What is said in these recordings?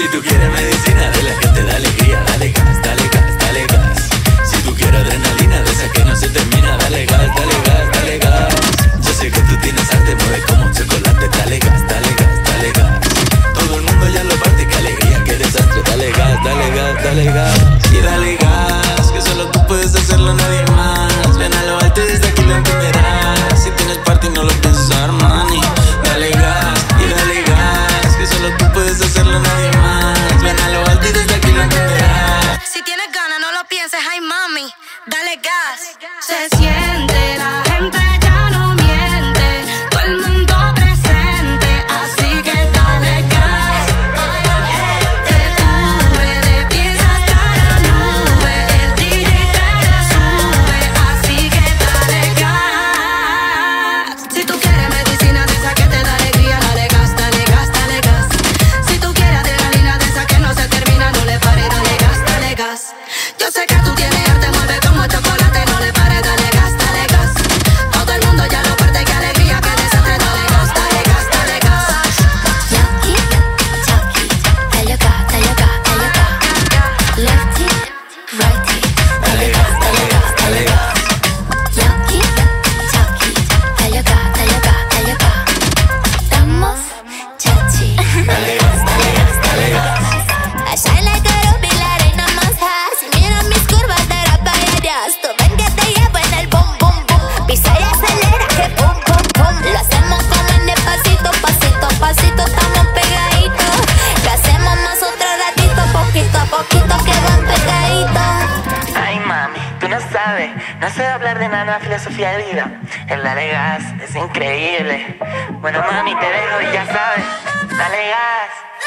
Si tú quieres medicina de la que te da alegría, dale gas, dale gas, dale gas. Si tú quieres adrenalina de esa que no se termina, dale gas, dale gas, dale gas. Yo sé que tú tienes arte, mueve como un chocolate, dale gas, dale gas, dale gas. Todo el mundo ya lo parte, qué alegría, qué desastre, dale gas, dale gas, dale gas. Y dale gas, que solo tú puedes hacerlo, nadie más. Ven a lo alto y desde aquí lo entenderás. Si tienes party no lo pienses Armani. Dale gas, y dale gas, que solo tú puedes hacerlo, nadie más. Ven a lo alto y desde aquí lo entenderás. Si tienes ganas no lo pienses, ay mami, dale gas. Se siente, la gente ya no miente, todo el mundo presente, así que dale gas. Te tuve de pies hasta la nube, el DJ te sube, así que dale gas. Si tú quieres medicina de esa que te da alegría, dale gas, dale gas, dale gas. Si tú quieres adrenalina de esa que no se termina, no le pares, dale gas, dale gas. Yo sé que tú tienes arte, mueve como chocolate, no le pares, dale gas, dale gas. Todo el mundo ya lo parte, qué alegría, qué desastre, dale gas, dale gas, dale gas. Yucky, chucky, dale gas, dale gas, dale gas. Lefty, righty, dale gas, dale gas, dale gas. Yucky, chucky, dale gas, dale gas, dale gas. Estamos chachi, Dale gas, dale gas, dale gas. I shine like a ruby, la reina más hot. Si miras mis curvas, darás varias. Tú ven que te llevo en el boom, boom, boom. Pisa y acelera, que boom, boom, boom. Lo hacemos como en el pasito, pasito, pasito, estamos pegaditos. Lo hacemos más otro ratito, poquito a poquito, que van pegaditos. Ay mami, tú no sabes, no sé hablar de nada, filosofía de vida. El dale gas es increíble. Bueno mami, te dejo y ya sabes, dale gas.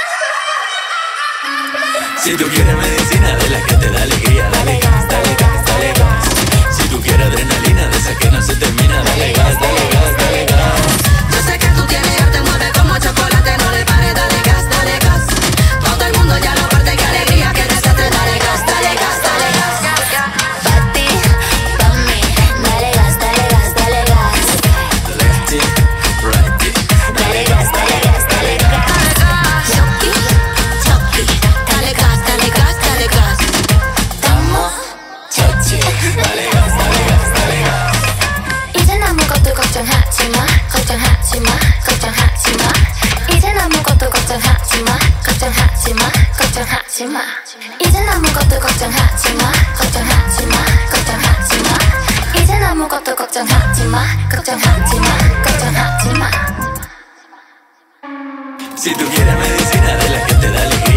Si tú quieres medicina de la que te da alegría, dale gas, dale gas, dale gas. Si tú quieres adrenalina de esa que no se termina, dale gas, dale gas, dale gas. Yo sé que tú tienes arte, mueve como chocolate, no le pares, dale gas, dale gas. Todo el mundo ya lo parte, qué alegría, qué desastre, dale gas, dale gas, dale gas. Pa' ti, pa' mí, dale gas, dale gas, dale gas. Lefty, righty, Dale gas, dale gas, dale gas. Chucky, chucky, dale gas, dale gas, dale gas. Estamos chachi. dale gas, dale gas, dale gas. 이젠 아무것도 걱정하지 마, 걱정하지 마, 걱정하지 마. 이젠 아무것도 걱정하지 마, 걱정하지 마, 걱정하지 마. 이젠 아무것도 걱정하지 마, 걱정하지 마, 걱정하지 마. 이젠 아무것도 걱정하지 마, 걱정하지 마, 걱정하지 마. Si tú quieres medicina de la que te da alegría,